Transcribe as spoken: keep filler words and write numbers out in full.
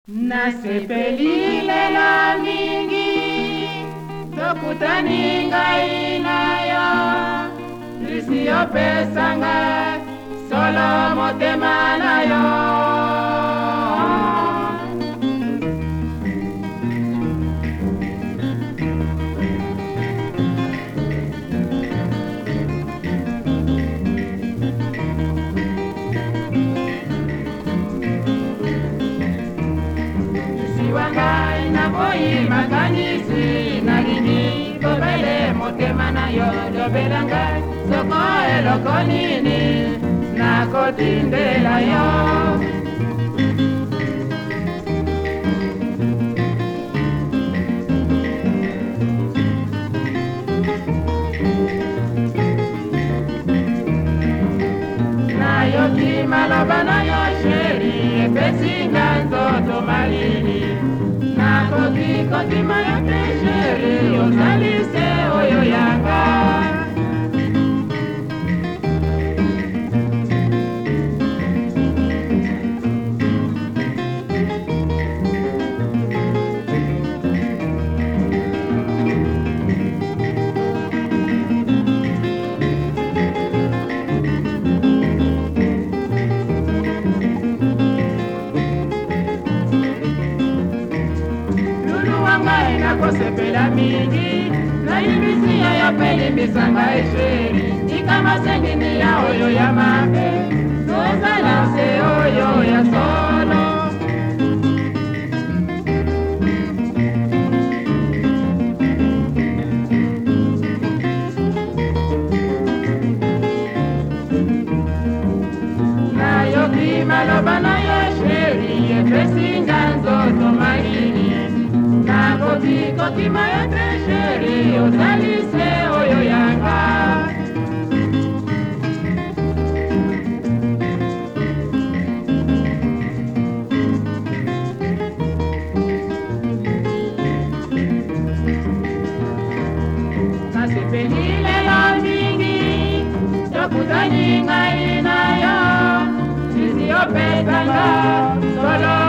Nasepelile la mingi tokutani ngai nayo lisiyopesanga solo motema nayo. Wangai na boyi makanisi na lini kobele motema na yo dobelanga soko eloko nini na kotindela yo. Na yo kimaloba na yo sheri epesinga nzoto malili Koti koti maya pesheri ozalise oyo yanga. Na kosepela mingi na ibisi ya yo pelimbisanga esheri ikama sengini ya oyo ya mabe tozala se oyo ya solo. Na yo kimaloba na yo esheri epesinga nzoto malili Koti koti maya pesheri ozalise oyo yanga. Nasepelile la mingi tokutani ngai nayo lisiyopesanga solo